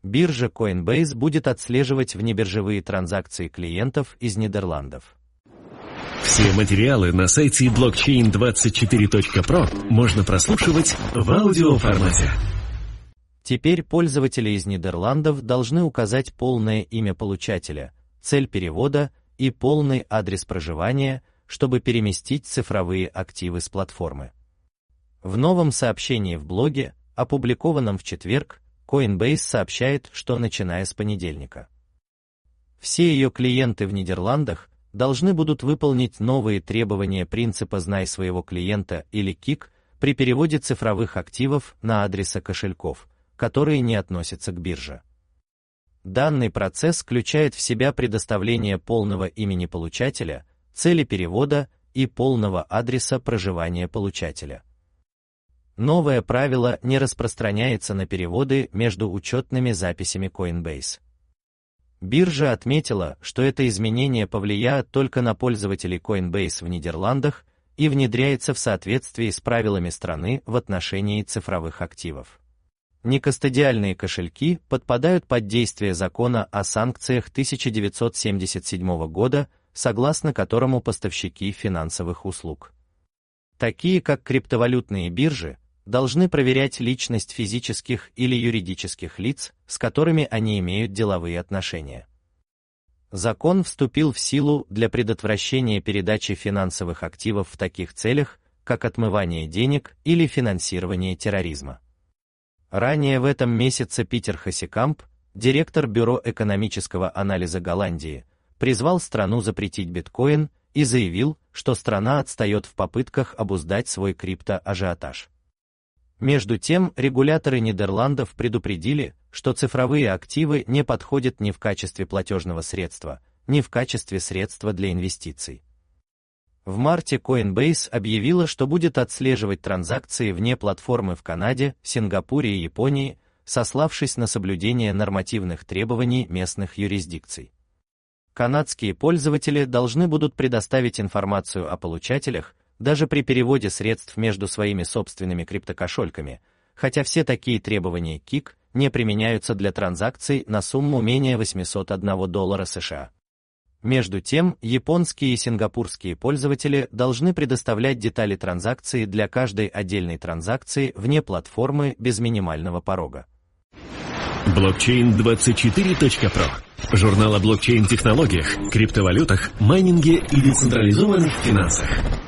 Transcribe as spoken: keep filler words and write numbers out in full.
Биржа Coinbase будет отслеживать внебиржевые транзакции клиентов из Нидерландов. Все материалы на сайте блокчейн двадцать четыре точка про можно прослушивать в аудиоформате. Теперь пользователи из Нидерландов должны указать полное имя получателя, цель перевода и полный адрес проживания, чтобы переместить цифровые активы с платформы. В новом сообщении в блоге, опубликованном в четверг, Coinbase сообщает, что начиная с понедельника все ее клиенты в Нидерландах должны будут выполнить новые требования принципа «Знай своего клиента» или кик при переводе цифровых активов на адресы кошельков, которые не относятся к бирже. Данный процесс включает в себя предоставление полного имени получателя, цели перевода и полного адреса проживания получателя. Новое правило не распространяется на переводы между учетными записями Coinbase. Биржа отметила, что это изменение повлияет только на пользователей Coinbase в Нидерландах и внедряется в соответствии с правилами страны в отношении цифровых активов. Некастодиальные кошельки подпадают под действие закона о санкциях тысяча девятьсот семьдесят седьмого года, согласно которому поставщики финансовых услуг, такие как криптовалютные биржи, должны проверять личность физических или юридических лиц, с которыми они имеют деловые отношения. Закон вступил в силу для предотвращения передачи финансовых активов в таких целях, как отмывание денег или финансирование терроризма. Ранее в этом месяце Питер Хасекамп, директор Бюро экономического анализа Голландии, призвал страну запретить биткоин и заявил, что страна отстает в попытках обуздать свой криптоажиотаж. Между тем, регуляторы Нидерландов предупредили, что цифровые активы не подходят ни в качестве платежного средства, ни в качестве средства для инвестиций. В марте Coinbase объявила, что будет отслеживать транзакции вне платформы в Канаде, Сингапуре и Японии, сославшись на соблюдение нормативных требований местных юрисдикций. Канадские пользователи должны будут предоставить информацию о получателях, даже при переводе средств между своими собственными криптокошельками, хотя все такие требования кик не применяются для транзакций на сумму менее восемьсот одного доллара США. Между тем, японские и сингапурские пользователи должны предоставлять детали транзакции для каждой отдельной транзакции вне платформы без минимального порога. блокчейн двадцать четыре точка про. Журнал о блокчейн-технологиях, криптовалютах, майнинге и децентрализованных финансах.